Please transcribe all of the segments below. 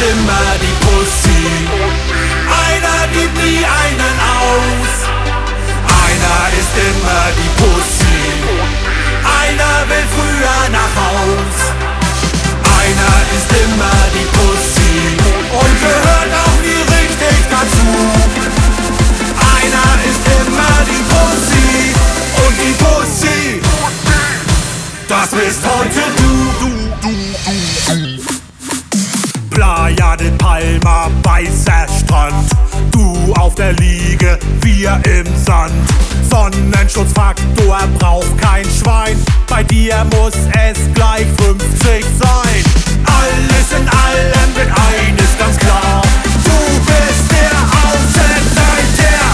immer die Pussy. Einer gibt nie einen aus. Einer ist immer die Pussy. Einer will früher nach Haus. Einer ist immer die Pussy und gehört auch nie richtig dazu. Einer ist immer die Pussy und die Pussy, das bist heute du. Playa de Palma, weißer Strand. Du auf der Liege, wir im Sand. Sonnenschutzfaktor braucht kein Schwein. Bei dir muss es gleich 50 sein. Alles in allem wird eines ganz klar: du bist der Außenseiter.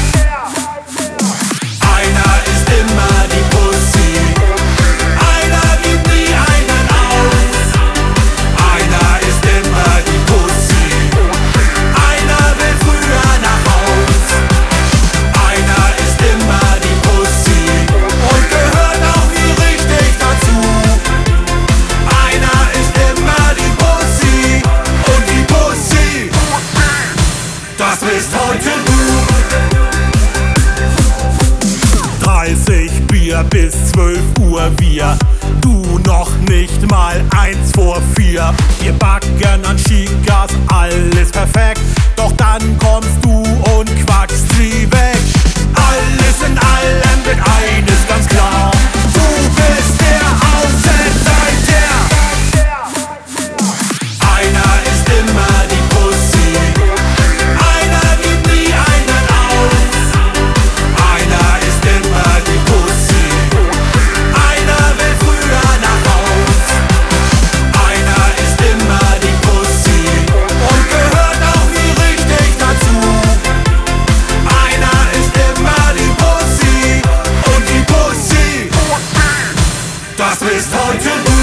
Einer ist immer die Pussy. Einer gibt nie einen aus. Einer ist immer die Pussy. Einer will früher nach Haus. Einer ist immer die Pussy und gehört auch nie richtig dazu. Einer ist immer die Pussy und die Pussy, das bist heute du. 30 Bier bis 12 Uhr, wir. Du noch nicht mal 1 vor 4. Wir backen an Chicas, alles perfekt. Doch dann kommst du und quatschst sie weg. Alles in allem wird eines ganz klar: du bist der Außenseiter. Einer ist immer die Pussy. Einer gibt nie einen aus. Einer ist immer die Pussy. Einer will früher nach Haus. Einer ist immer die Pussy und gehört auch nie richtig dazu. Einer ist immer die Pussy und die Pussy, das bist heute du.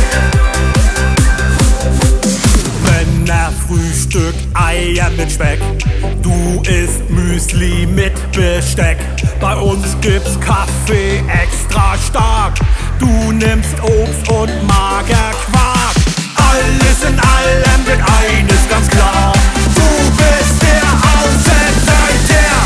Männer Frühstück, Eier mit Speck. Du isst Müsli mit Besteck. Bei uns gibt's Kaffee extra stark. Du nimmst Obst und Magerquark. Alles in allem wird eines ganz klar: du bist der Außenseiter.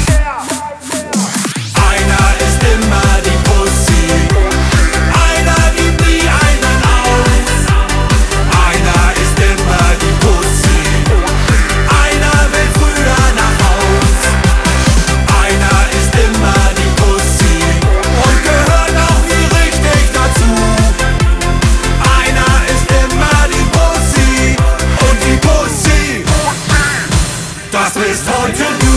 Einer ist immer die Pussy. Einer gibt nie einen aus. Einer ist immer die Pussy. Einer will früher nach Haus. Einer ist immer die Pussy und gehört auch nie richtig dazu. Einer ist immer die Pussy und die Pussy, das bist heute du.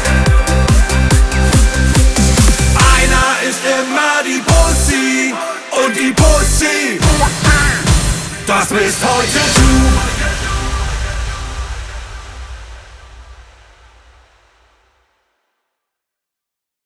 Einer ist immer die Pussy und die Pussy, das bist heute du.